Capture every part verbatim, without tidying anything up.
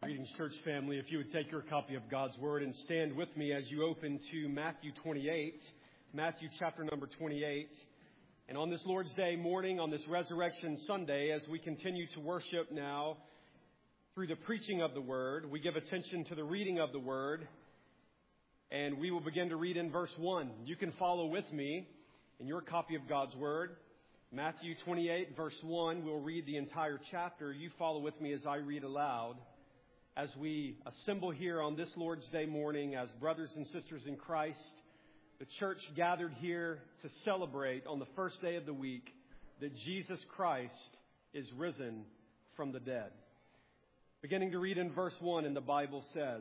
Greetings, church family. If you would take your copy of God's Word and stand with me as you open to Matthew twenty-eight, Matthew chapter number twenty-eight. And on this Lord's Day morning, on this Resurrection Sunday, as we continue to worship now through the preaching of the Word, we give attention to the reading of the Word. And we will begin to read in verse one. You can follow with me in your copy of God's Word. Matthew twenty-eight, verse one, we'll read the entire chapter. You follow with me as I read aloud. As we assemble here on this Lord's Day morning as brothers and sisters in Christ, the church gathered here to celebrate on the first day of the week that Jesus Christ is risen from the dead. Beginning to read in verse one, and the Bible says,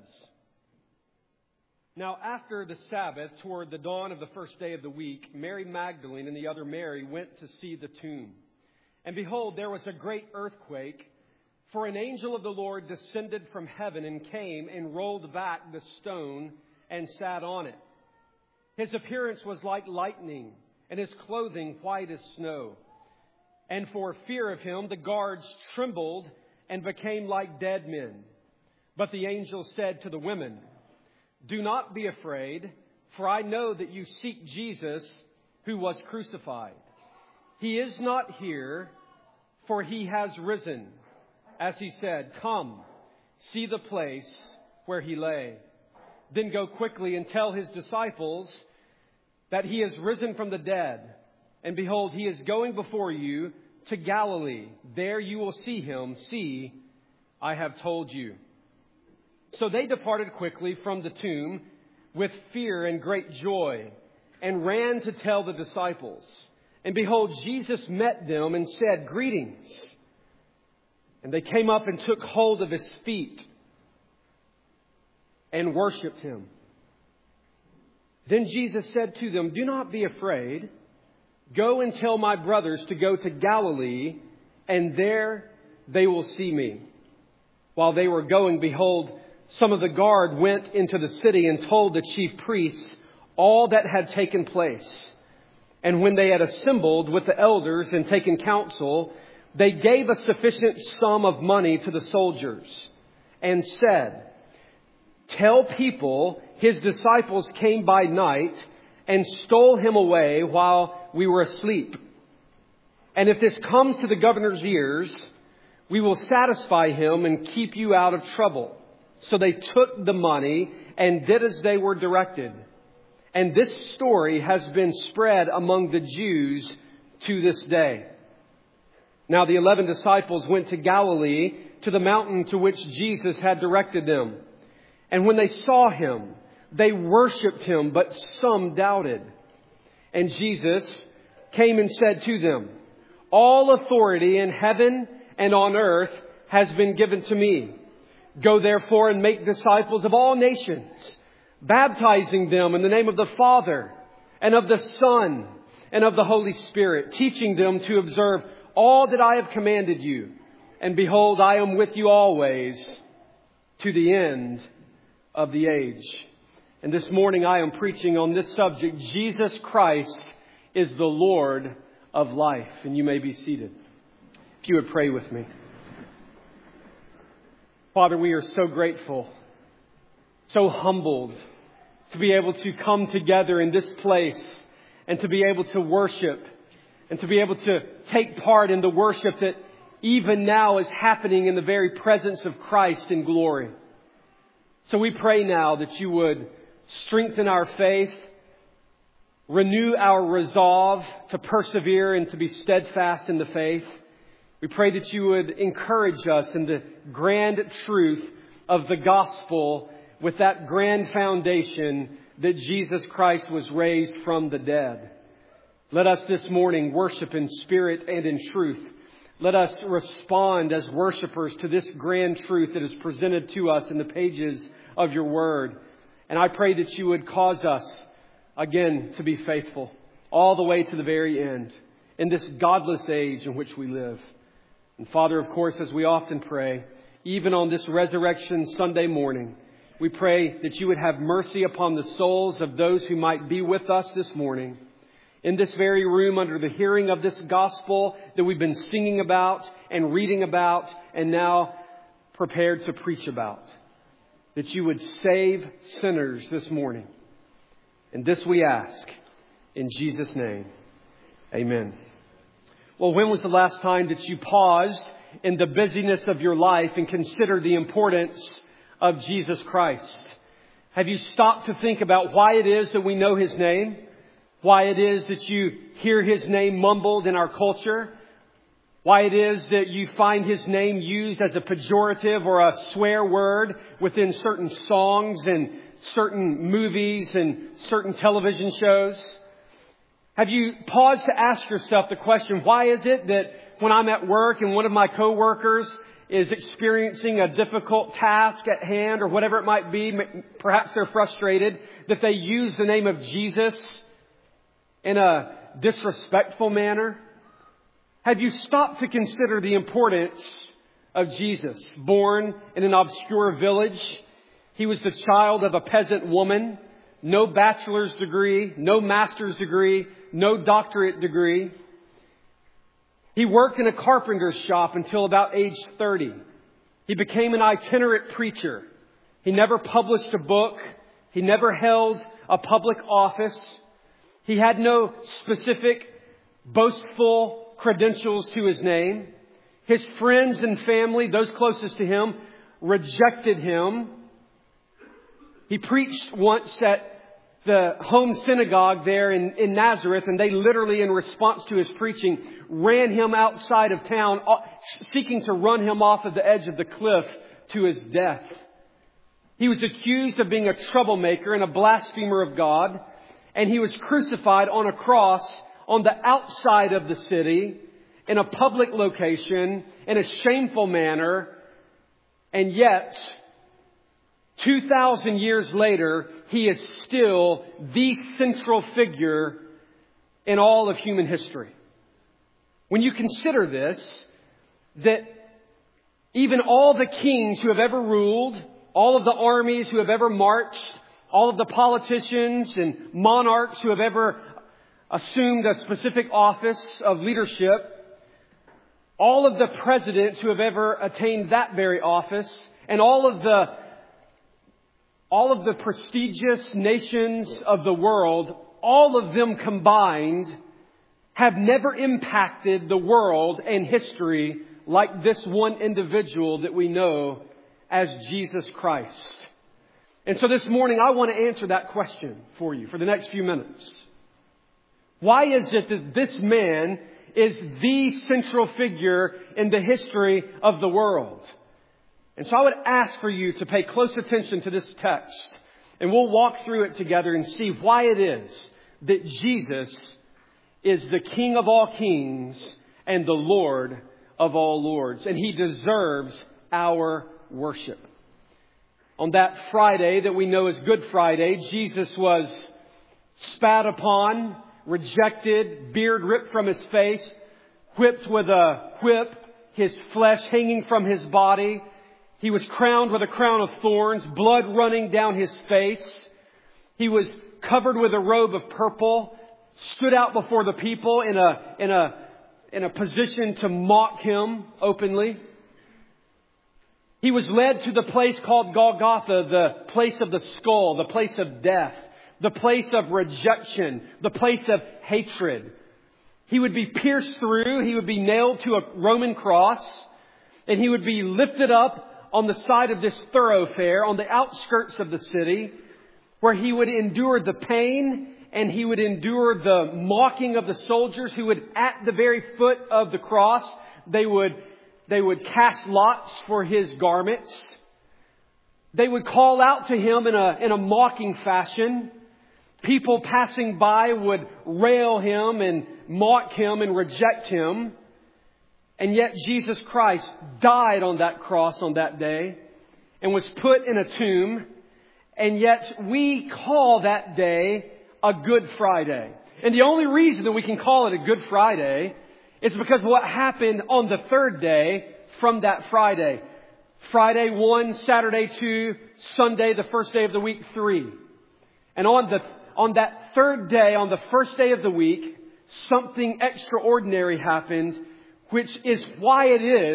"Now after the Sabbath, toward the dawn of the first day of the week, Mary Magdalene and the other Mary went to see the tomb. And behold, there was a great earthquake, for an angel of the Lord descended from heaven and came and rolled back the stone and sat on it. His appearance was like lightning, and his clothing white as snow. And for fear of him, the guards trembled and became like dead men. But the angel said to the women, 'Do not be afraid, for I know that you seek Jesus who was crucified. He is not here, for he has risen. As he said, come, see the place where he lay. Then go quickly and tell his disciples that he is risen from the dead. And behold, he is going before you to Galilee. There you will see him. See, I have told you.' So they departed quickly from the tomb with fear and great joy and ran to tell the disciples. And behold, Jesus met them and said, 'Greetings.' And they came up and took hold of his feet and worshipped him. Then Jesus said to them, 'Do not be afraid. Go and tell my brothers to go to Galilee, and there they will see me.' While they were going, behold, some of the guard went into the city and told the chief priests all that had taken place. And when they had assembled with the elders and taken counsel, they gave a sufficient sum of money to the soldiers and said, 'Tell people his disciples came by night and stole him away while we were asleep. And if this comes to the governor's ears, we will satisfy him and keep you out of trouble.' So they took the money and did as they were directed. And this story has been spread among the Jews to this day. Now the eleven disciples went to Galilee, to the mountain to which Jesus had directed them. And when they saw him, they worshipped him, but some doubted. And Jesus came and said to them, 'All authority in heaven and on earth has been given to me. Go therefore and make disciples of all nations, baptizing them in the name of the Father and of the Son and of the Holy Spirit, teaching them to observe all that I have commanded you. And behold, I am with you always to the end of the age.'" And this morning I am preaching on this subject, Jesus Christ is the Lord of life. And you may be seated. If you would pray with me. Father, we are so grateful, so humbled to be able to come together in this place and to be able to worship and to be able to take part in the worship that even now is happening in the very presence of Christ in glory. So we pray now that you would strengthen our faith, renew our resolve to persevere and to be steadfast in the faith. We pray that you would encourage us in the grand truth of the gospel with that grand foundation that Jesus Christ was raised from the dead. Let us this morning worship in spirit and in truth. Let us respond as worshipers to this grand truth that is presented to us in the pages of your word. And I pray that you would cause us, again, to be faithful all the way to the very end in this godless age in which we live. And Father, of course, as we often pray, even on this Resurrection Sunday morning, we pray that you would have mercy upon the souls of those who might be with us this morning. In this very room, under the hearing of this gospel that we've been singing about and reading about and now prepared to preach about. That you would save sinners this morning. And this we ask in Jesus' name. Amen. Well, when was the last time that you paused in the busyness of your life and considered the importance of Jesus Christ? Have you stopped to think about why it is that we know His name? Why it is that you hear His name mumbled in our culture? Why it is that you find His name used as a pejorative or a swear word within certain songs and certain movies and certain television shows? Have you paused to ask yourself the question, why is it that when I'm at work and one of my coworkers is experiencing a difficult task at hand or whatever it might be, perhaps they're frustrated, that they use the name of Jesus in a disrespectful manner? Have you stopped to consider the importance of Jesus? Born in an obscure village, He was the child of a peasant woman. No bachelor's degree, no master's degree, no doctorate degree. He worked in a carpenter's shop until about age thirty. He became an itinerant preacher. He never published a book. He never held a public office. He had no specific boastful credentials to his name. His friends and family, those closest to him, rejected him. He preached once at the home synagogue there in, in Nazareth, and they literally, in response to his preaching, ran him outside of town, seeking to run him off of the edge of the cliff to his death. He was accused of being a troublemaker and a blasphemer of God, and he was crucified on a cross on the outside of the city, in a public location, in a shameful manner, and yet two thousand years later, He is still the central figure in all of human history. When you consider this, that even all the kings who have ever ruled, all of the armies who have ever marched, all of the politicians and monarchs who have ever assumed a specific office of leadership, all of the presidents who have ever attained that very office, and all of the All of the prestigious nations of the world, all of them combined, have never impacted the world and history like this one individual that we know as Jesus Christ. And so this morning, I want to answer that question for you for the next few minutes. Why is it that this man is the central figure in the history of the world? And so I would ask for you to pay close attention to this text, and we'll walk through it together and see why it is that Jesus is the King of all kings and the Lord of all lords, and He deserves our worship. On that Friday that we know as Good Friday, Jesus was spat upon, rejected, beard ripped from His face, whipped with a whip, His flesh hanging from His body. He was crowned with a crown of thorns, blood running down His face. He was covered with a robe of purple, stood out before the people in a, in a, in a position to mock Him openly. He was led to the place called Golgotha, the place of the skull, the place of death, the place of rejection, the place of hatred. He would be pierced through, He would be nailed to a Roman cross, and He would be lifted up on the side of this thoroughfare, on the outskirts of the city, where He would endure the pain and He would endure the mocking of the soldiers who would, at the very foot of the cross, they would, they would cast lots for His garments. They would call out to Him in a, in a mocking fashion. People passing by would rail Him and mock Him and reject Him. And yet Jesus Christ died on that cross on that day and was put in a tomb. And yet we call that day a Good Friday. And the only reason that we can call it a Good Friday is because of what happened on the third day from that Friday. Friday one, Saturday two, Sunday, the first day of the week three. And on the on that third day, on the first day of the week, something extraordinary happened, which is why it is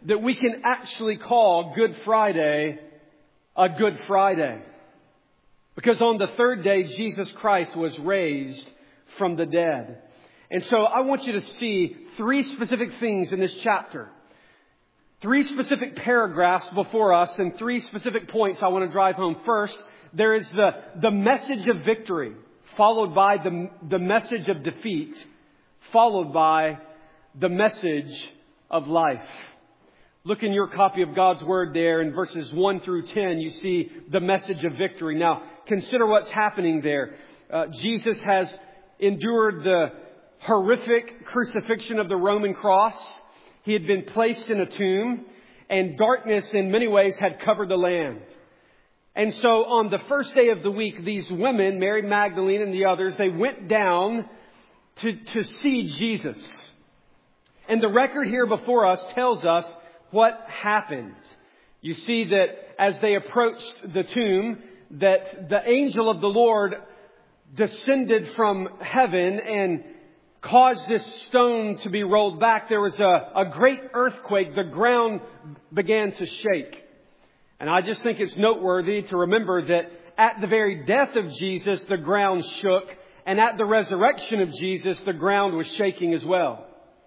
that we can actually call Good Friday a Good Friday. Because on the third day, Jesus Christ was raised from the dead. And so I want you to see three specific things in this chapter. Three specific paragraphs before us and three specific points I want to drive home. First, there is the, the message of victory, followed by the, the message of defeat, followed by the message of life. Look in your copy of God's Word there in verses one through ten. You see the message of victory. Now, consider what's happening there. Uh, Jesus has endured the horrific crucifixion of the Roman cross. He had been placed in a tomb, and darkness in many ways had covered the land. And so on the first day of the week, these women, Mary Magdalene and the others, they went down to, to see Jesus. And the record here before us tells us what happened. You see that as they approached the tomb, that the angel of the Lord descended from heaven and caused this stone to be rolled back. There was a, a great earthquake. The ground began to shake. And I just think it's noteworthy to remember that at the very death of Jesus, the ground shook. And at the resurrection of Jesus, the ground was shaking as well.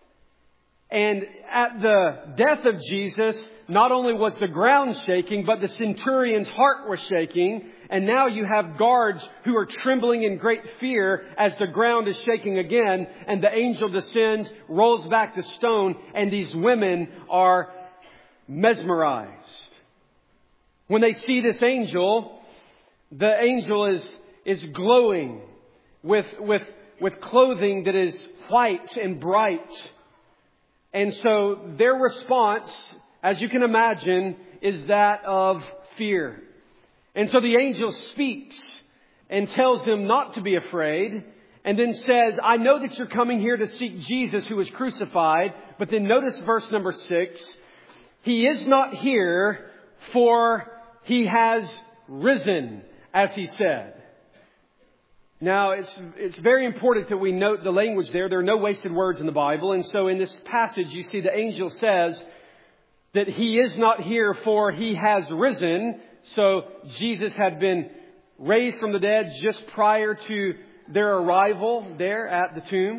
And at the death of Jesus, not only was the ground shaking, but the centurion's heart was shaking. And now you have guards who are trembling in great fear as the ground is shaking again. And the angel descends, rolls back the stone, and these women are mesmerized. When they see this angel, the angel is, is glowing with, with, with clothing that is white and bright. And so their response, as you can imagine, is that of fear. And so the angel speaks and tells them not to be afraid, and then says, I know that you're coming here to seek Jesus who was crucified. But then notice verse number six. He is not here, for he has risen, as he said. Now, it's it's very important that we note the language there. There are no wasted words in the Bible. And so in this passage, you see the angel says that he is not here, for he has risen. So Jesus had been raised from the dead just prior to their arrival there at the tomb.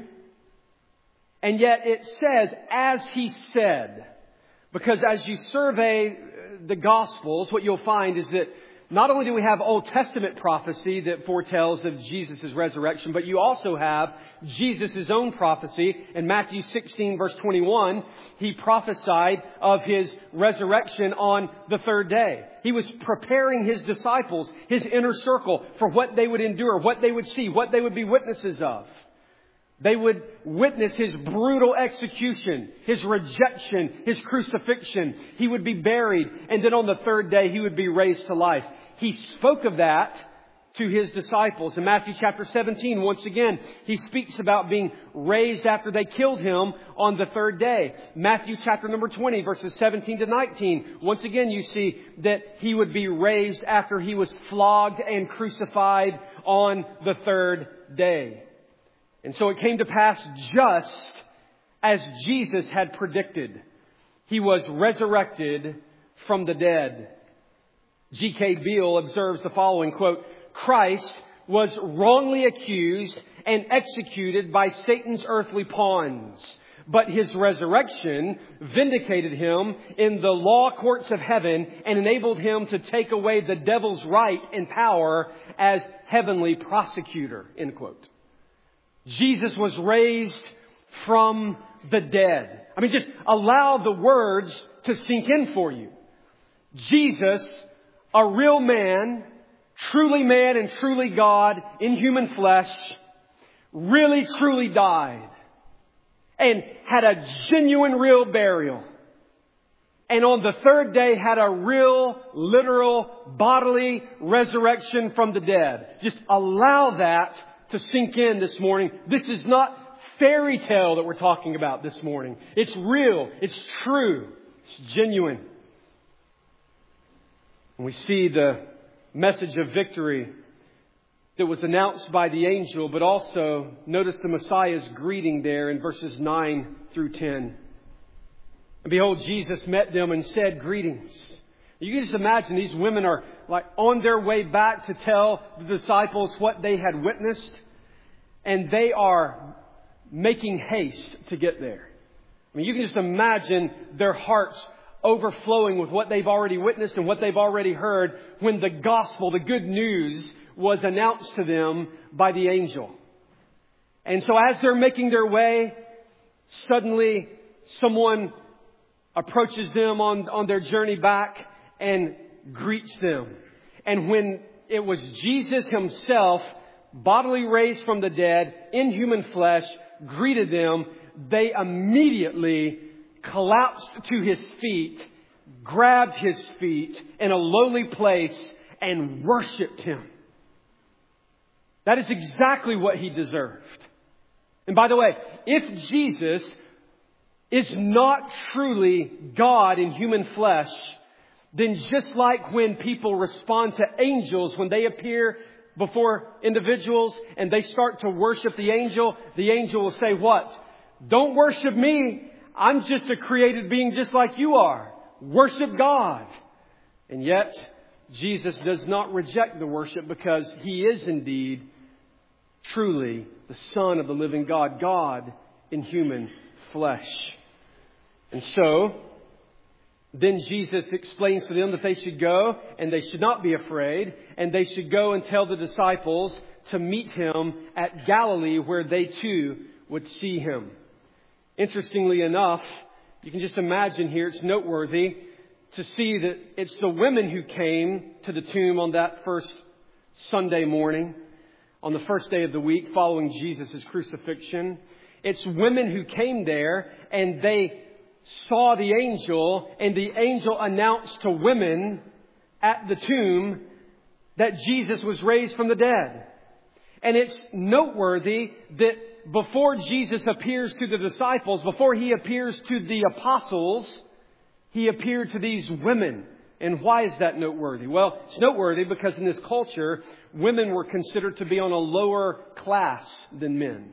And yet it says, as he said. Because as you survey the Gospels, what you'll find is that not only do we have Old Testament prophecy that foretells of Jesus' resurrection, but you also have Jesus' own prophecy. In Matthew sixteen, verse twenty-one, he prophesied of his resurrection on the third day. He was preparing his disciples, his inner circle, for what they would endure, what they would see, what they would be witnesses of. They would witness his brutal execution, his rejection, his crucifixion. He would be buried, and then on the third day he would be raised to life. He spoke of that to his disciples. In Matthew chapter seventeen, once again, he speaks about being raised after they killed him on the third day. Matthew chapter number twenty, verses seventeen to nineteen. Once again, you see that he would be raised after he was flogged and crucified on the third day. And so it came to pass just as Jesus had predicted. He was resurrected from the dead. G K Beale observes the following, quote, Christ was wrongly accused and executed by Satan's earthly pawns, but his resurrection vindicated him in the law courts of heaven and enabled him to take away the devil's right and power as heavenly prosecutor, end quote. Jesus was raised from the dead. I mean, just allow the words to sink in for you. Jesus, a real man, truly man and truly God in human flesh, really truly died and had a genuine real burial. And on the third day had a real, literal, bodily resurrection from the dead. Just allow that to sink in this morning. This is not fairy tale that we're talking about this morning. It's real. It's true. It's genuine. And we see the message of victory that was announced by the angel, but also notice the Messiah's greeting there in verses nine through ten. And behold, Jesus met them and said, "Greetings." You can just imagine these women are like on their way back to tell the disciples what they had witnessed. And they are making haste to get there. I mean, you can just imagine their hearts overflowing with what they've already witnessed and what they've already heard when the gospel, the good news, was announced to them by the angel. And so as they're making their way, suddenly someone approaches them on, on their journey back and greets them. And when it was Jesus himself, bodily raised from the dead, in human flesh, greeted them, they immediately collapsed to his feet, grabbed his feet in a lowly place, and worshiped him. That is exactly what he deserved. And by the way, if Jesus is not truly God in human flesh, then just like when people respond to angels when they appear before individuals and they start to worship the angel, the angel will say what? Don't worship me. I'm just a created being just like you are. Worship God. And yet, Jesus does not reject the worship because he is indeed truly the Son of the living God, God in human flesh. And so, then Jesus explains to them that they should go and they should not be afraid, and they should go and tell the disciples to meet him at Galilee where they too would see him. Interestingly enough, you can just imagine here, it's noteworthy to see that it's the women who came to the tomb on that first Sunday morning, on the first day of the week following Jesus' crucifixion. It's women who came there and they saw the angel, and the angel announced to women at the tomb that Jesus was raised from the dead. And it's noteworthy that before Jesus appears to the disciples, before he appears to the apostles, he appeared to these women. And why is that noteworthy? Well, it's noteworthy because in this culture, women were considered to be on a lower class than men.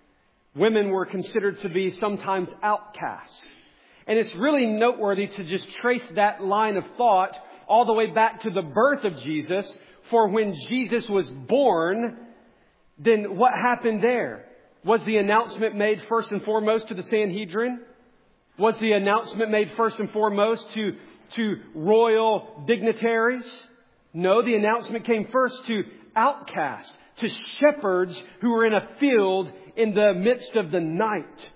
Women were considered to be sometimes outcasts. And it's really noteworthy to just trace that line of thought all the way back to the birth of Jesus. For when Jesus was born, then what happened there? Was the announcement made first and foremost to the Sanhedrin? Was the announcement made first and foremost to, to royal dignitaries? No, the announcement came first to outcasts, to shepherds who were in a field in the midst of the night.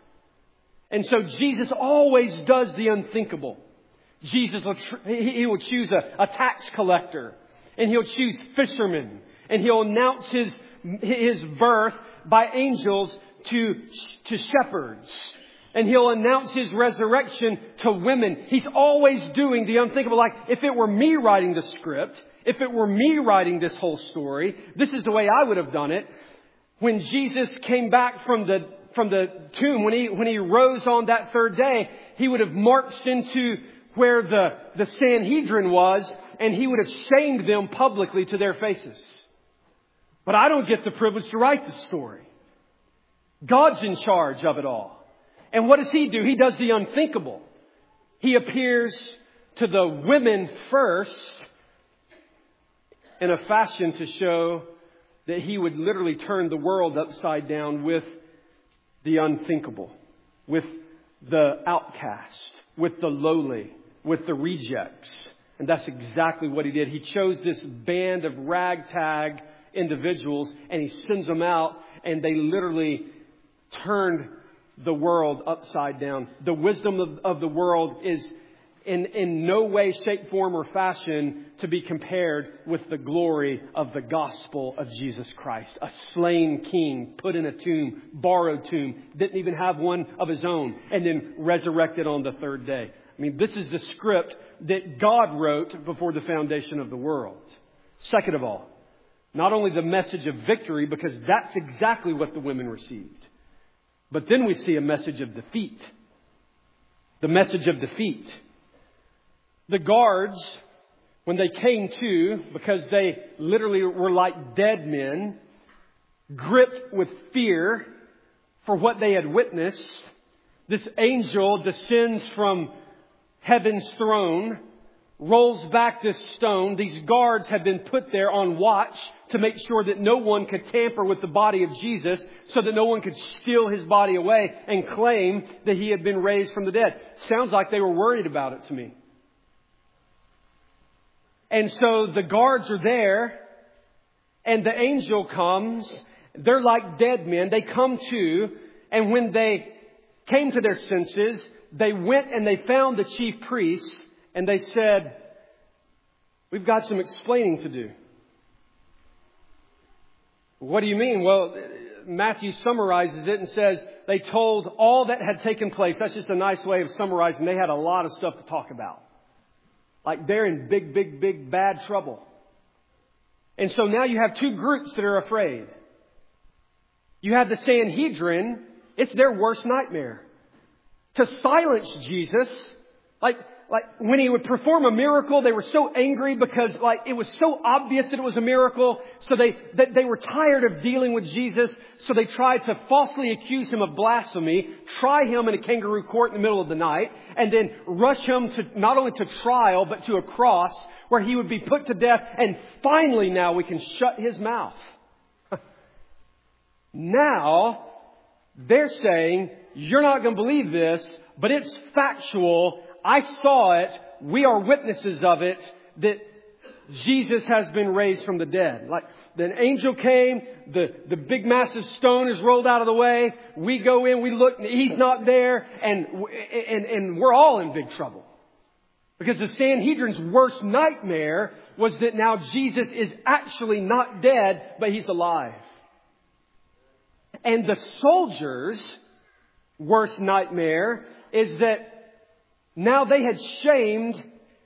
And so Jesus always does the unthinkable. Jesus will, tr- he will choose a, a tax collector, and he'll choose fishermen, and he'll announce his, his birth by angels to, to shepherds. And he'll announce his resurrection to women. He's always doing the unthinkable. Like, if it were me writing the script, if it were me writing this whole story, this is the way I would have done it. When Jesus came back from the from the tomb, when he when he rose on that third day, he would have marched into where the, the Sanhedrin was, and he would have shamed them publicly to their faces. But I don't get the privilege to write the story. God's in charge of it all. And what does he do? He does the unthinkable. He appears to the women first in a fashion to show that he would literally turn the world upside down with the unthinkable, with the outcast, with the lowly, with the rejects. And that's exactly what he did. He chose this band of ragtag individuals and he sends them out, and they literally turned the world upside down. The wisdom of, of the world is in, in no way, shape, form, or fashion to be compared with the glory of the gospel of Jesus Christ. A slain king, put in a tomb, borrowed tomb, didn't even have one of his own, and then resurrected on the third day. I mean, this is the script that God wrote before the foundation of the world. Second of all, not only the message of victory, because that's exactly what the women received, but then we see a message of defeat. The message of defeat. The guards, when they came to, because they literally were like dead men, gripped with fear for what they had witnessed, this angel descends from heaven's throne, rolls back this stone. These guards have been put there on watch to make sure that no one could tamper with the body of Jesus, so that no one could steal his body away and claim that he had been raised from the dead. Sounds like they were worried about it to me. And so the guards are there, and the angel comes. They're like dead men. They come to, and when they came to their senses, they went and they found the chief priests, and they said, "We've got some explaining to do." What do you mean? Well, Matthew summarizes it and says they told all that had taken place. That's just a nice way of summarizing. They had a lot of stuff to talk about. Like they're in big, big, big bad trouble. And so now you have two groups that are afraid. You have the Sanhedrin. It's their worst nightmare. To silence Jesus, like, like when he would perform a miracle, they were so angry because like it was so obvious that it was a miracle. So they, that they were tired of dealing with Jesus. So they tried to falsely accuse him of blasphemy, try him in a kangaroo court in the middle of the night, and then rush him to not only to trial, but to a cross where he would be put to death. And finally now we can shut his mouth. Now they're saying, "You're not going to believe this, but it's factual. I saw it. We are witnesses of it, that Jesus has been raised from the dead." Like the angel came, the, the big massive stone is rolled out of the way. We go in, we look, he's not there, and, and, and we're all in big trouble. Because the Sanhedrin's worst nightmare was that now Jesus is actually not dead, but he's alive. And the soldiers' worst nightmare is that now they had shamed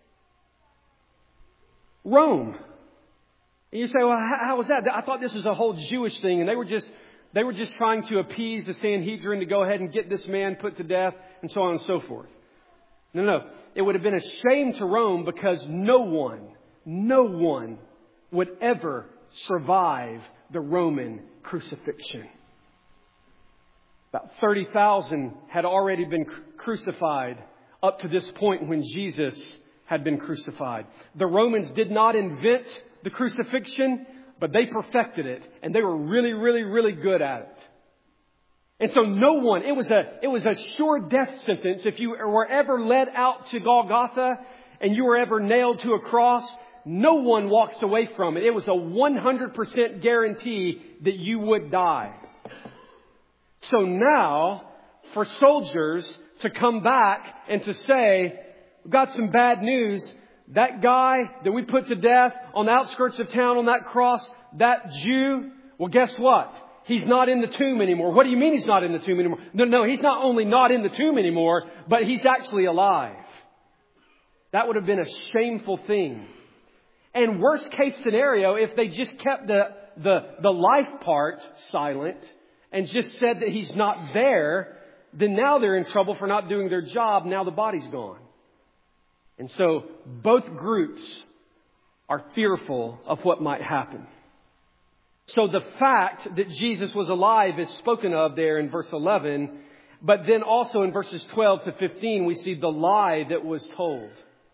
Rome. And you say, "Well, how was that? I thought this was a whole Jewish thing." And they were just, they were just trying to appease the Sanhedrin to go ahead and get this man put to death and so on and so forth. No, no. It would have been a shame to Rome because no one, no one would ever survive the Roman crucifixion. About thirty thousand had already been crucified up to this point when Jesus had been crucified. The Romans did not invent the crucifixion, but they perfected it. And they were really, really, really good at it. And so no one, it was a, it was a sure death sentence. If you were ever led out to Golgotha and you were ever nailed to a cross, no one walks away from it. It was a one hundred percent guarantee that you would die. So now, for soldiers to come back and to say, "We've got some bad news. That guy that we put to death on the outskirts of town on that cross, that Jew, well, guess what? He's not in the tomb anymore." What do you mean he's not in the tomb anymore? No, no, he's not only not in the tomb anymore, but he's actually alive. That would have been a shameful thing. And worst case scenario, if they just kept the, the, the life part silent and just said that he's not there, then now they're in trouble for not doing their job. Now the body's gone. And so both groups are fearful of what might happen. So the fact that Jesus was alive is spoken of there in verse eleven. But then also in verses twelve to fifteen, we see the lie that was told.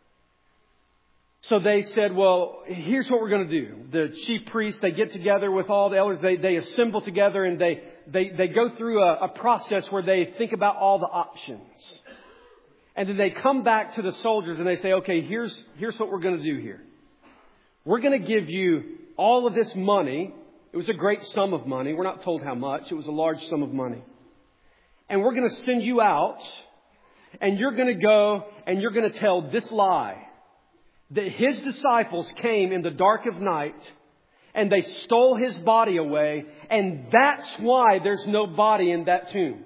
So they said, "Well, here's what we're going to do." The chief priests, they get together with all the elders. They, they assemble together and they, they, they go through a, a process where they think about all the options. And then they come back to the soldiers and they say, "Okay, here's, here's what we're going to do here. We're going to give you all of this money." It was a great sum of money. We're not told how much. It was a large sum of money. "And we're going to send you out, and you're going to go and you're going to tell this lie, that his disciples came in the dark of night and they stole his body away, and that's why there's no body in that tomb."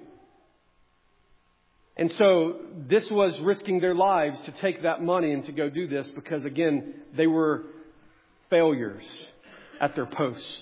And so this was risking their lives to take that money and to go do this because, again, they were failures at their post.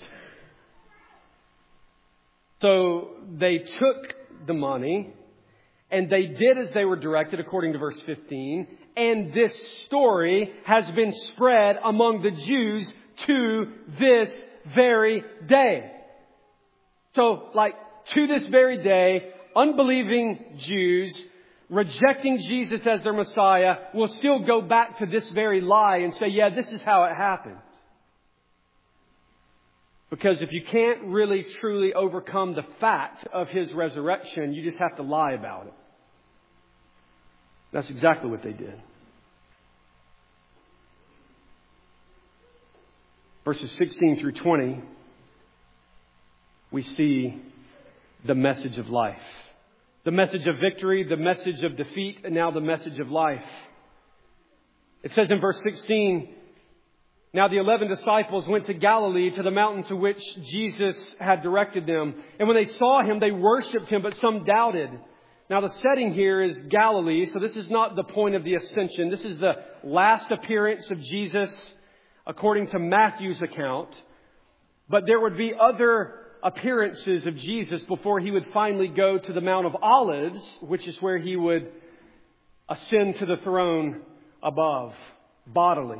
So they took the money and they did as they were directed according to verse fifteen. And this story has been spread among the Jews to this very day. So like to this very day, unbelieving Jews rejecting Jesus as their Messiah, will still go back to this very lie and say, yeah, this is how it happened. Because if you can't really truly overcome the fact of His resurrection, you just have to lie about it. That's exactly what they did. Verses sixteen through twenty, we see the message of life. The message of victory, the message of defeat, and now the message of life. It says in verse sixteen, now the eleven disciples went to Galilee, to the mountain to which Jesus had directed them. And when they saw Him, they worshipped Him, but some doubted. Now the setting here is Galilee, so this is not the point of the ascension. This is the last appearance of Jesus according to Matthew's account. But there would be other appearances of Jesus before He would finally go to the Mount of Olives, which is where He would ascend to the throne above, bodily.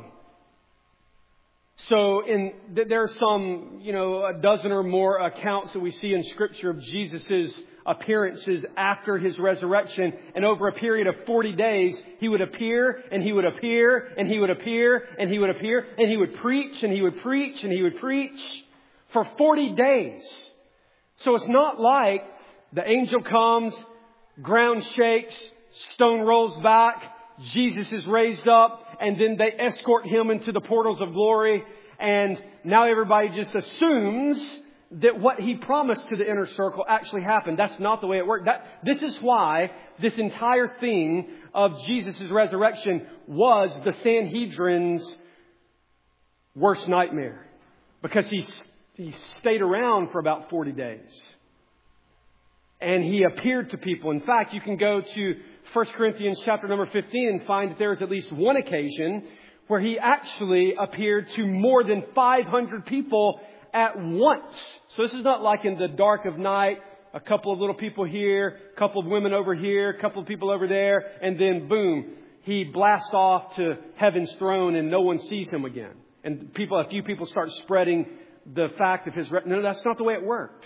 So in, there are some, you know, a dozen or more accounts that we see in Scripture of Jesus' appearances after His resurrection. And over a period of forty days, He would appear and He would appear and He would appear and He would appear and He would preach and He would preach and He would preach for forty days. So it's not like the angel comes, ground shakes, stone rolls back, Jesus is raised up, and then they escort Him into the portals of glory. And now everybody just assumes that what He promised to the inner circle actually happened. That's not the way it worked. That, this is why this entire thing of Jesus' resurrection was the Sanhedrin's worst nightmare. Because he, he stayed around for about forty days. And He appeared to people. In fact, you can go to First Corinthians chapter number fifteen and find that there is at least one occasion where He actually appeared to more than five hundred people at once. So this is not like in the dark of night, a couple of little people here, a couple of women over here, a couple of people over there, and then boom, He blasts off to heaven's throne and no one sees Him again. And people, a few people start spreading the fact of His... Re- no, that's not the way it worked.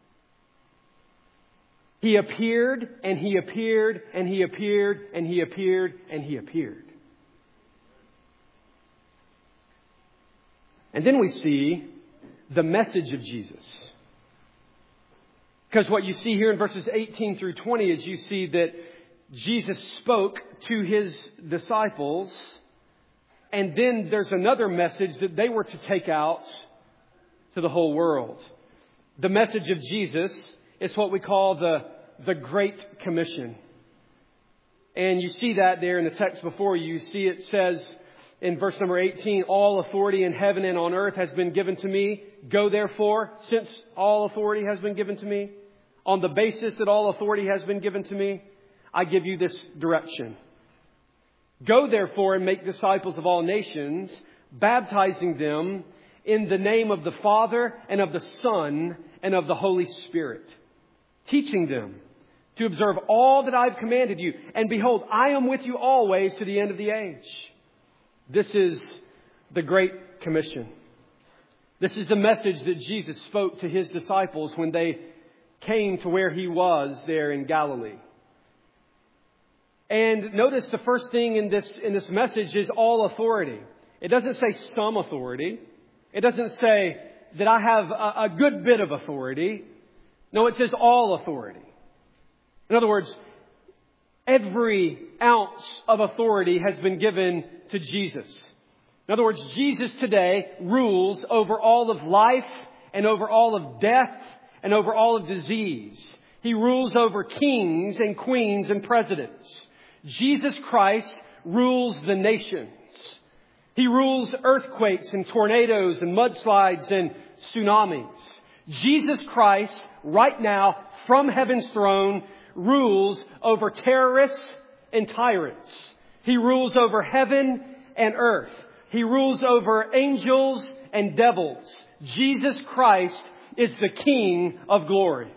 He appeared, and He appeared, and He appeared, and He appeared, and He appeared. And then we see the message of Jesus. Because what you see here in verses eighteen through twenty is you see that Jesus spoke to His disciples, and then there's another message that they were to take out to the whole world. The message of Jesus is what we call the, the Great Commission. And you see that there in the text before you. You see it says in verse number eighteen, all authority in heaven and on earth has been given to me. Go therefore, since all authority has been given to me, on the basis that all authority has been given to me, I give you this direction. Go therefore and make disciples of all nations, baptizing them in the name of the Father and of the Son and of the Holy Spirit, teaching them to observe all that I've commanded you. And behold, I am with you always to the end of the age. This is the Great Commission. This is the message that Jesus spoke to His disciples when they came to where He was there in Galilee. And notice the first thing in this, in this message is all authority. It doesn't say some authority. It doesn't say that I have a, a good bit of authority. No, it says all authority. In other words, every ounce of authority has been given to Jesus. In other words, Jesus today rules over all of life and over all of death and over all of disease. He rules over kings and queens and presidents. Jesus Christ rules the nations. He rules earthquakes and tornadoes and mudslides and tsunamis. Jesus Christ, right now, from heaven's throne, rules over terrorists and tyrants. He rules over heaven and earth. He rules over angels and devils. Jesus Christ is the King of glory.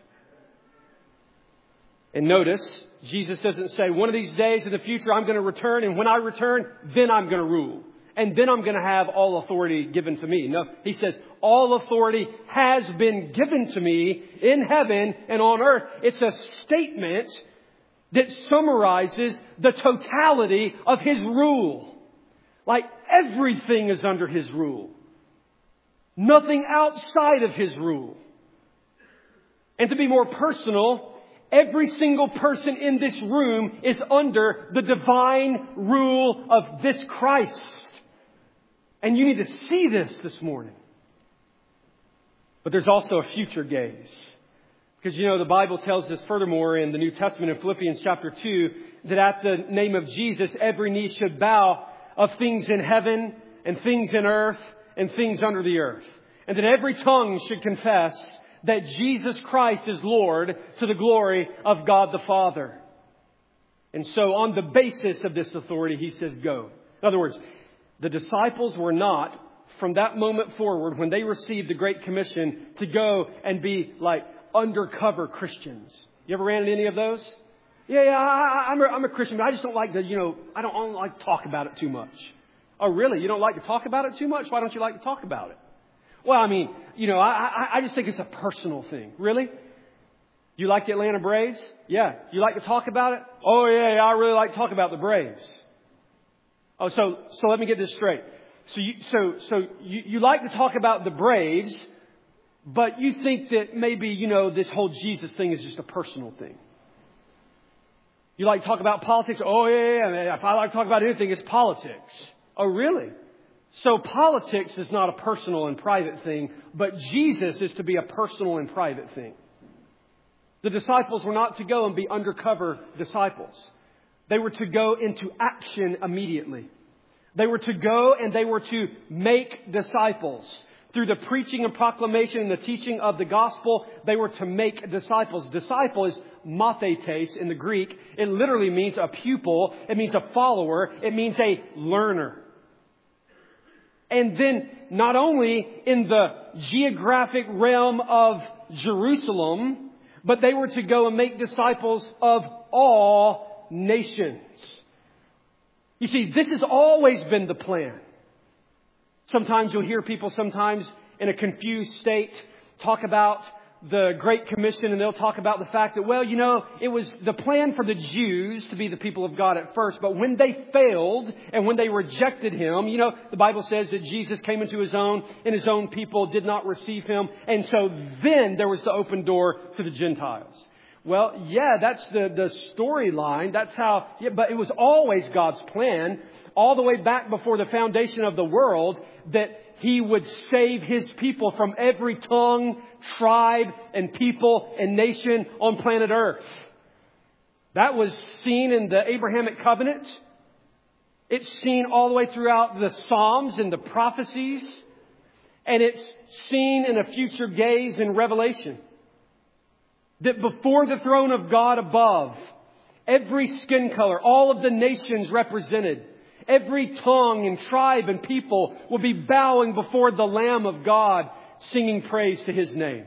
And notice, Jesus doesn't say, one of these days in the future I'm going to return, and when I return, then I'm going to rule. And then I'm going to have all authority given to me. No, He says, all authority has been given to me in heaven and on earth. It's a statement that summarizes the totality of His rule. Like everything is under His rule. Nothing outside of His rule. And to be more personal, every single person in this room is under the divine rule of this Christ. And you need to see this this morning. But there's also a future gaze. Because, you know, the Bible tells us furthermore in the New Testament in Philippians chapter two that at the name of Jesus, every knee should bow of things in heaven and things in earth and things under the earth. And that every tongue should confess that Jesus Christ is Lord to the glory of God the Father. And so on the basis of this authority, He says, go. In other words, the disciples were not, from that moment forward, when they received the Great Commission, to go and be like undercover Christians. You ever ran into any of those? Yeah, yeah, I, I'm, a, I'm a Christian, but I just don't like to, you know, I don't, I don't like to talk about it too much. Oh, really? You don't like to talk about it too much? Why don't you like to talk about it? Well, I mean, you know, I, I, I just think it's a personal thing. Really? You like the Atlanta Braves? Yeah. You like to talk about it? Oh, yeah, yeah, I really like to talk about the Braves. Oh, so, so let me get this straight. So you, so, so you, you like to talk about the Braves, but you think that maybe, you know, this whole Jesus thing is just a personal thing. You like to talk about politics? Oh, yeah, yeah. If I like to talk about anything, it's politics. Oh, really? So politics is not a personal and private thing, but Jesus is to be a personal and private thing. The disciples were not to go and be undercover disciples. They were to go into action immediately. They were to go and they were to make disciples. Through the preaching and proclamation and the teaching of the gospel, they were to make disciples. Disciple is mathetes in the Greek. It literally means a pupil. It means a follower. It means a learner. And then not only in the geographic realm of Jerusalem, but they were to go and make disciples of all nations. You see, this has always been the plan. Sometimes you'll hear people sometimes in a confused state talk about the Great Commission, and they'll talk about the fact that, well, you know, it was the plan for the Jews to be the people of God at first, but when they failed and when they rejected Him, you know, the Bible says that Jesus came into His own and His own people did not receive Him. And so then there was the open door to the Gentiles. Well, yeah, that's the, the storyline. That's how, yeah, but it was always God's plan all the way back before the foundation of the world that He would save His people from every tongue, tribe, and people and nation on planet Earth. That was seen in the Abrahamic covenant. It's seen all the way throughout the Psalms and the prophecies. And it's seen in a future gaze in Revelation. That before the throne of God above, every skin color, all of the nations represented, every tongue and tribe and people will be bowing before the Lamb of God, singing praise to His name.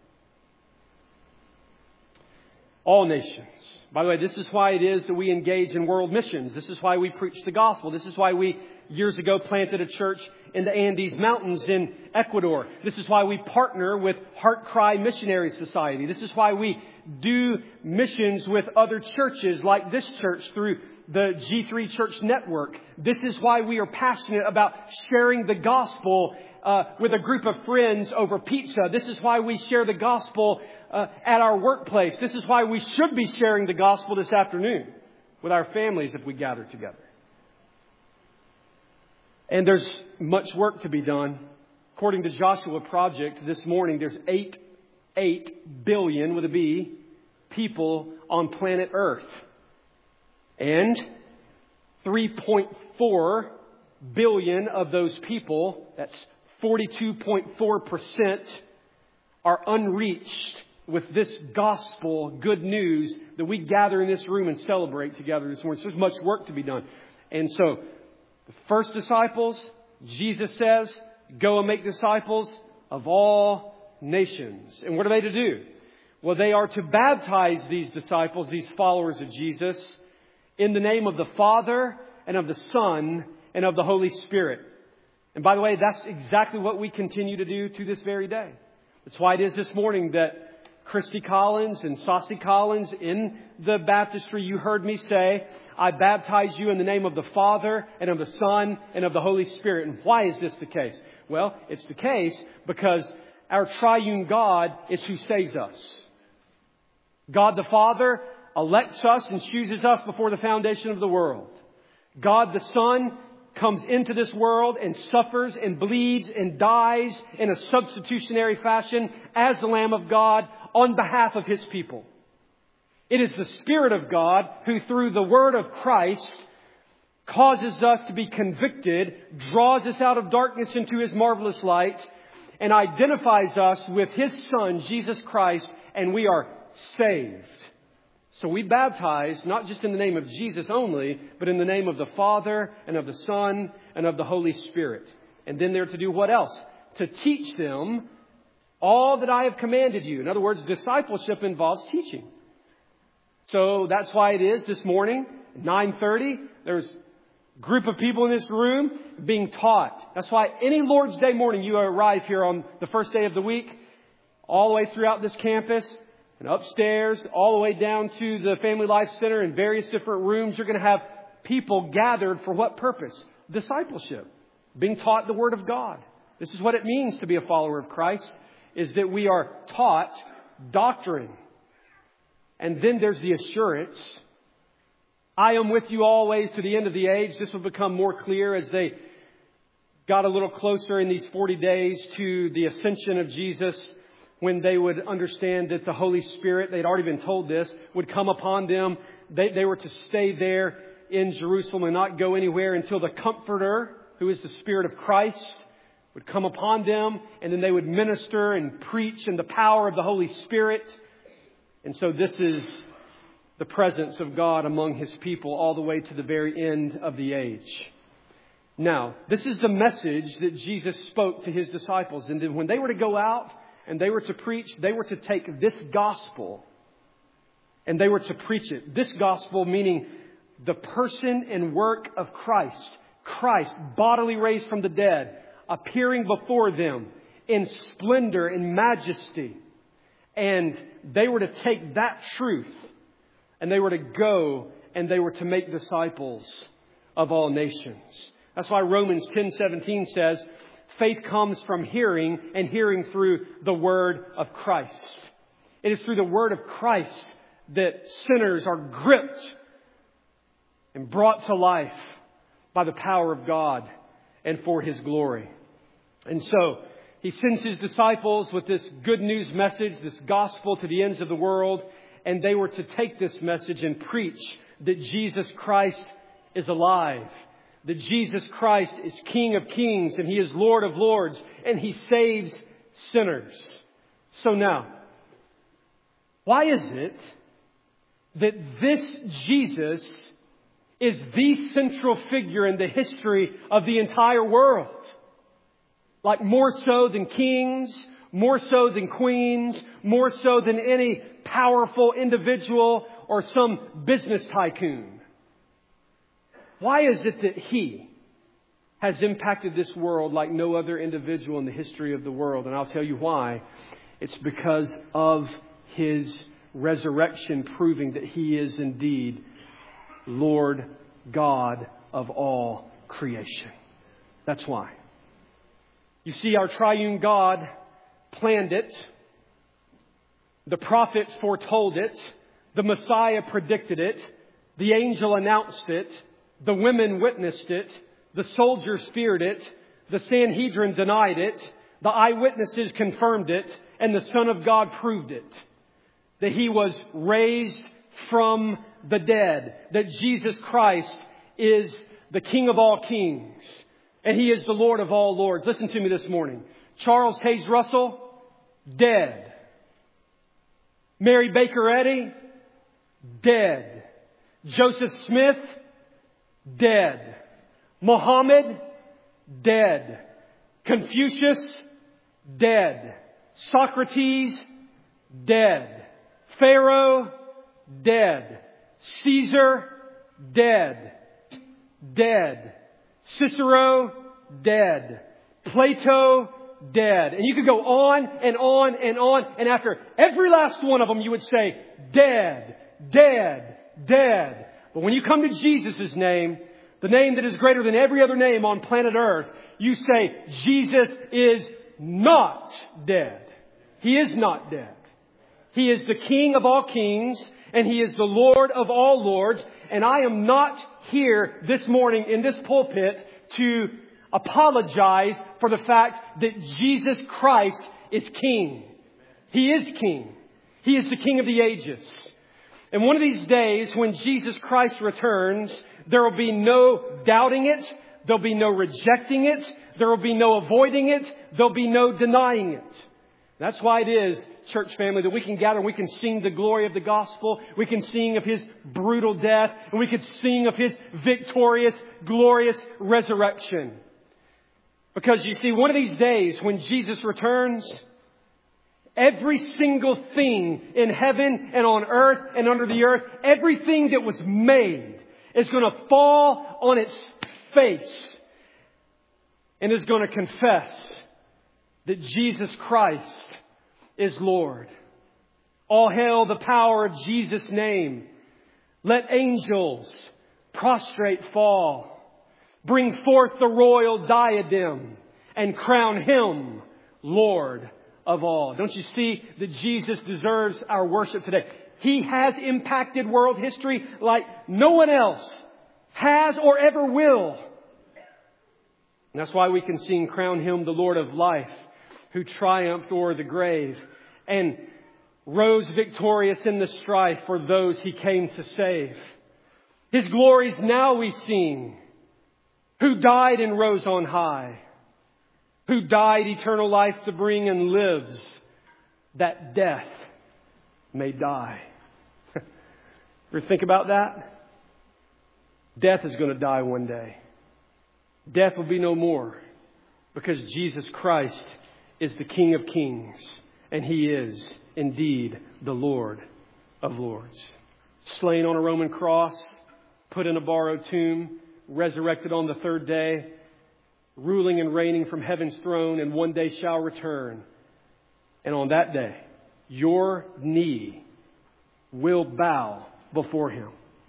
All nations. By the way, this is why it is that we engage in world missions. This is why we preach the gospel. This is why we, years ago, planted a church in the Andes Mountains in Ecuador. This is why we partner with Heart Cry Missionary Society. This is why we do missions with other churches like this church through the G three Church Network. This is why we are passionate about sharing the gospel uh, with a group of friends over pizza. This is why we share the gospel uh, at our workplace. This is why we should be sharing the gospel this afternoon with our families if we gather together. And there's much work to be done. According to Joshua Project, this morning there's eight, eight billion with a B people on planet Earth. And three point four billion of those people, that's forty-two point four percent, are unreached with this gospel, good news that we gather in this room and celebrate together this morning. So there's much work to be done. And so the first disciples, Jesus says, go and make disciples of all nations. And what are they to do? Well, they are to baptize these disciples, these followers of Jesus, in the name of the Father and of the Son and of the Holy Spirit. And by the way, that's exactly what we continue to do to this very day. That's why it is this morning that Christy Collins and Saucy Collins in the baptistry, you heard me say, I baptize you in the name of the Father and of the Son and of the Holy Spirit. And why is this the case? Well, it's the case because our triune God is who saves us. God the Father elects us and chooses us before the foundation of the world. God the Son comes into this world and suffers and bleeds and dies in a substitutionary fashion as the Lamb of God on behalf of His people. It is the Spirit of God who, through the Word of Christ, causes us to be convicted, draws us out of darkness into His marvelous light, and identifies us with His Son, Jesus Christ, and we are saved. So we baptize not just in the name of Jesus only, but in the name of the Father and of the Son and of the Holy Spirit. And then they're to do what else? To teach them all that I have commanded you. In other words, discipleship involves teaching. So that's why it is this morning, nine thirty, there's a group of people in this room being taught. That's why any Lord's Day morning you arrive here on the first day of the week, all the way throughout this campus, and upstairs, all the way down to the Family Life Center and various different rooms, you're going to have people gathered for what purpose? Discipleship. Being taught the Word of God. This is what it means to be a follower of Christ, is that we are taught doctrine. And then there's the assurance. I am with you always to the end of the age. This will become more clear as they got a little closer in these forty days to the ascension of Jesus, when they would understand that the Holy Spirit, they'd already been told this, would come upon them. They, they were to stay there in Jerusalem and not go anywhere until the Comforter, who is the Spirit of Christ, would come upon them. And then they would minister and preach in the power of the Holy Spirit. And so this is the presence of God among His people all the way to the very end of the age. Now, this is the message that Jesus spoke to His disciples. And then when they were to go out and they were to preach, they were to take this gospel and they were to preach it. This gospel meaning the person and work of Christ. Christ, bodily raised from the dead, appearing before them in splendor and majesty. And they were to take that truth and they were to go and they were to make disciples of all nations. That's why Romans ten seventeen says, faith comes from hearing, and hearing through the Word of Christ. It is through the Word of Christ that sinners are gripped and brought to life by the power of God and for His glory. And so He sends His disciples with this good news message, this gospel to the ends of the world. And they were to take this message and preach that Jesus Christ is alive. That Jesus Christ is King of Kings and He is Lord of Lords and He saves sinners. So now, why is it that this Jesus is the central figure in the history of the entire world? Like more so than kings, more so than queens, more so than any powerful individual or some business tycoon. Why is it that He has impacted this world like no other individual in the history of the world? And I'll tell you why. It's because of His resurrection, proving that He is indeed Lord God of all creation. That's why. You see, our triune God planned it. The prophets foretold it. The Messiah predicted it. The angel announced it. The women witnessed it. The soldiers feared it. The Sanhedrin denied it. The eyewitnesses confirmed it. And the Son of God proved it. That He was raised from the dead. That Jesus Christ is the King of all kings. And He is the Lord of all lords. Listen to me this morning. Charles Hayes Russell, dead. Mary Baker Eddy, dead. Joseph Smith, dead. Muhammad, dead. Confucius, dead. Socrates, dead. Pharaoh, dead. Caesar, dead. Dead. Cicero, dead. Plato, dead. And you could go on and on and on. And after every last one of them, you would say, dead, dead, dead. But when you come to Jesus' name, the name that is greater than every other name on planet Earth, you say, Jesus is not dead. He is not dead. He is the King of all kings, and He is the Lord of all lords. And I am not here this morning in this pulpit to apologize for the fact that Jesus Christ is King. He is King. He is the King of the ages. And one of these days when Jesus Christ returns, there will be no doubting it. There'll be no rejecting it. There will be no avoiding it. There'll be no denying it. That's why it is, church family, that we can gather and we can sing the glory of the gospel. We can sing of His brutal death, and we can sing of His victorious, glorious resurrection. Because you see, one of these days when Jesus returns, every single thing in heaven and on earth and under the earth, everything that was made is going to fall on its face and is going to confess that Jesus Christ is Lord. All hail the power of Jesus' name. Let angels prostrate fall. Bring forth the royal diadem and crown Him Lord of all. Don't you see that Jesus deserves our worship today? He has impacted world history like no one else has or ever will. And that's why we can sing, crown Him the Lord of life, who triumphed o'er the grave and rose victorious in the strife for those He came to save. His glories now we sing, who died and rose on high, who died eternal life to bring and lives that death may die. Ever think about that? Death is going to die one day. Death will be no more because Jesus Christ is the King of kings, and He is indeed the Lord of lords. Slain on a Roman cross, put in a borrowed tomb, resurrected on the third day, ruling and reigning from heaven's throne, and one day shall return. And on that day, your knee will bow before Him.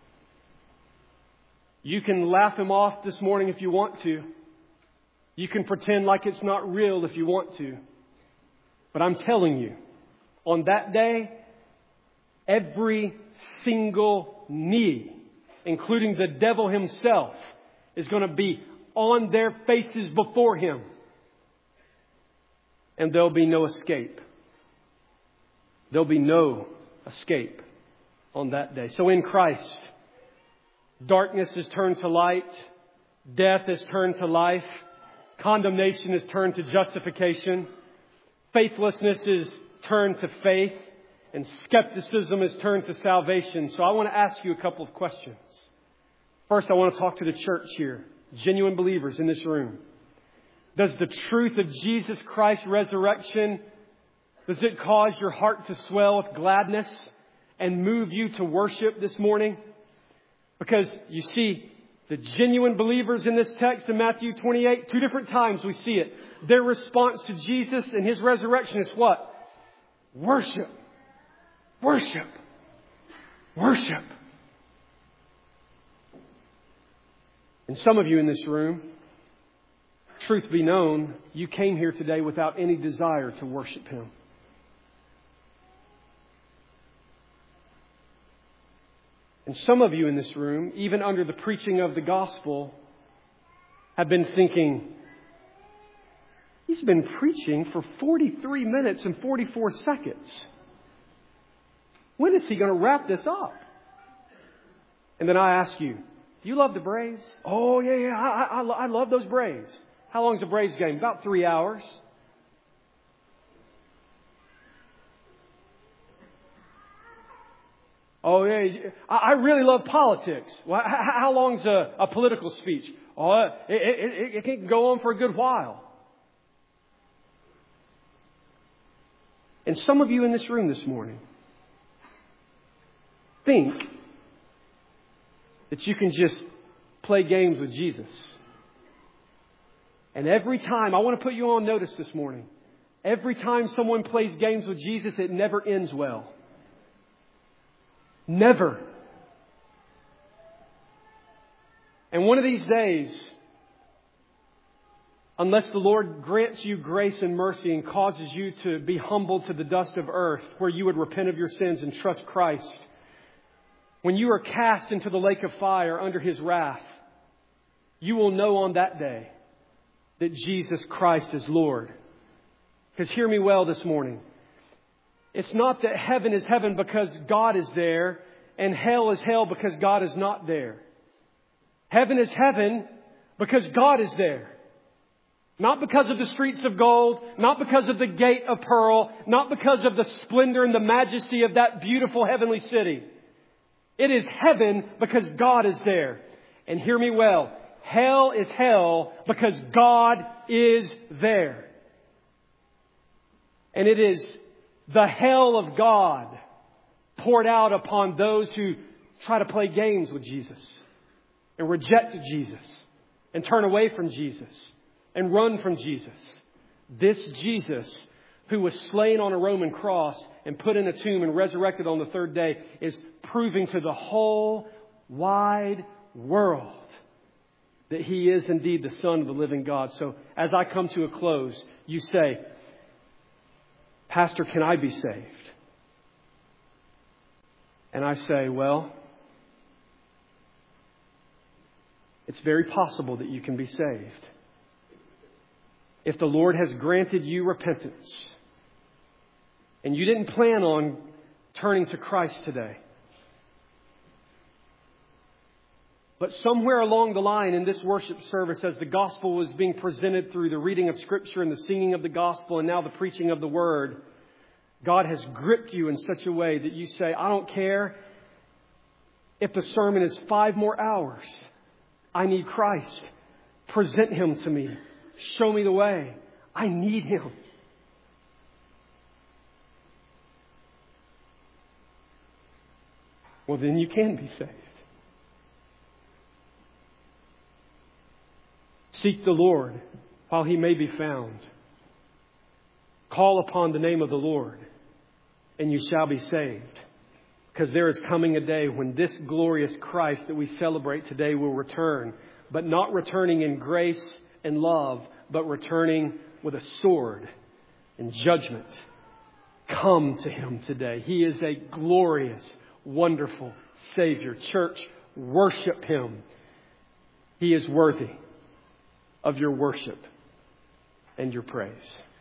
You can laugh Him off this morning if you want to. You can pretend like it's not real if you want to. But I'm telling you, on that day, every single knee, including the devil himself, is going to be on their faces before Him. And there'll be no escape. There'll be no escape on that day. So in Christ, darkness is turned to light. Death is turned to life. Condemnation is turned to justification. Faithlessness is turned to faith. And skepticism is turned to salvation. So I want to ask you a couple of questions. First, I want to talk to the church here. Genuine believers in this room. Does the truth of Jesus Christ's resurrection, does it cause your heart to swell with gladness and move you to worship this morning? Because you see, the genuine believers in this text in Matthew twenty-eight, two different times we see it. Their response to Jesus and His resurrection is what? Worship. Worship. Worship. And some of you in this room, truth be known, you came here today without any desire to worship Him. And some of you in this room, even under the preaching of the gospel, have been thinking, he's been preaching for forty-three minutes and forty-four seconds. When is he going to wrap this up? And then I ask you, do you love the Braves? Oh, yeah, yeah, I, I, I love those Braves. How long is the Braves game? About three hours. Oh, yeah, I, I really love politics. Well, how, how long's a, a political speech? Oh, it, it, it, it can go on for a good while. And some of you in this room this morning think that you can just play games with Jesus And every time, I want to put you on notice this morning, every time someone plays games with Jesus, it never ends well. Never. And one of these days, unless the Lord grants you grace and mercy and causes you to be humbled to the dust of earth, where you would repent of your sins and trust Christ, when you are cast into the lake of fire under His wrath, you will know on that day that Jesus Christ is Lord. Because hear me well this morning. It's not that heaven is heaven because God is there and hell is hell because God is not there. Heaven is heaven because God is there. Not because of the streets of gold, not because of the gate of pearl, not because of the splendor and the majesty of that beautiful heavenly city. It is heaven because God is there. And hear me well. Hell is hell because God is there. And it is the hell of God poured out upon those who try to play games with Jesus and reject Jesus and turn away from Jesus and run from Jesus. This Jesus, who was slain on a Roman cross and put in a tomb and resurrected on the third day, is proving to the whole wide world that He is indeed the Son of the living God. So as I come to a close, you say, Pastor, can I be saved? And I say, well, it's very possible that you can be saved. If the Lord has granted you repentance and you didn't plan on turning to Christ today, but somewhere along the line in this worship service, as the gospel was being presented through the reading of Scripture and the singing of the gospel and now the preaching of the Word, God has gripped you in such a way that you say, I don't care if the sermon is five more hours. I need Christ. Present Him to me. Show me the way. I need Him. Well, then you can be saved. Seek the Lord while He may be found. Call upon the name of the Lord, and you shall be saved. Because there is coming a day when this glorious Christ that we celebrate today will return, but not returning in grace and love, but returning with a sword and judgment. Come to Him today. He is a glorious, wonderful Savior. Church, worship Him. He is worthy of your worship and your praise.